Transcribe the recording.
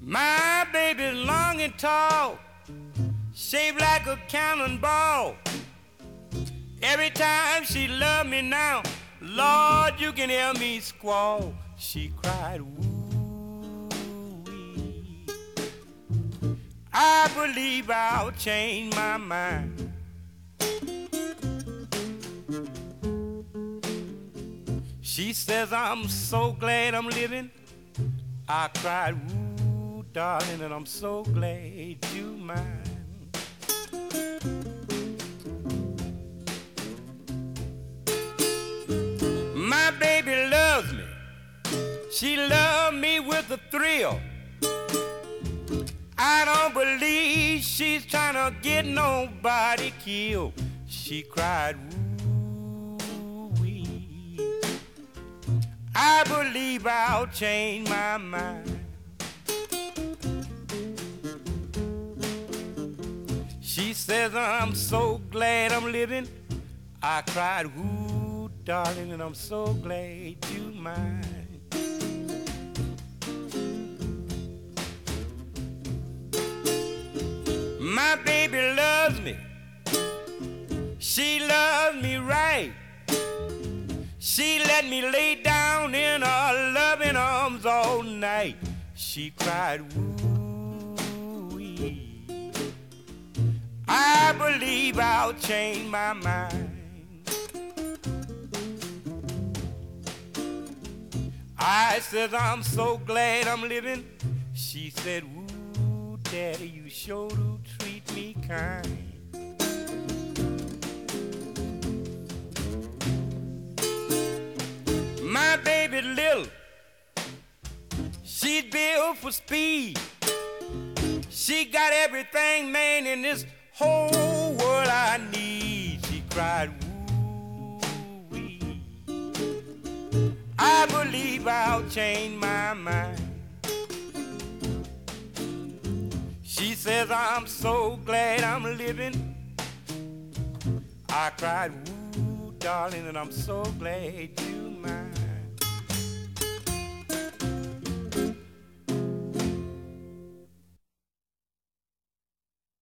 My baby's long and tall, shaped like a cannonball. Every time she love me now, Lord, you can hear me squall. She cried, woo-wee. I believe I'll change my mind. She says, I'm so glad I'm living. I cried, woo, darling, and I'm so glad you mine. My baby loves me. She loves me with a thrill. I don't believe she's trying to get nobody killed. She cried, woo-wee. I believe I'll change my mind. She says, I'm so glad I'm living. I cried, woo, darling, and I'm so glad you mine. My baby loves me. She loves me right. She let me lay down in her loving arms all night. She cried, woo-wee. I believe I'll change my mind. I said, I'm so glad I'm living. She said, woo, daddy, you sure do treat me kind. My baby little, she's built for speed. She got everything, man, in this whole world I need. She cried, woo-wee. I believe I'll change my mind. She says, I'm so glad I'm living. I cried, woo, darling, and I'm so glad you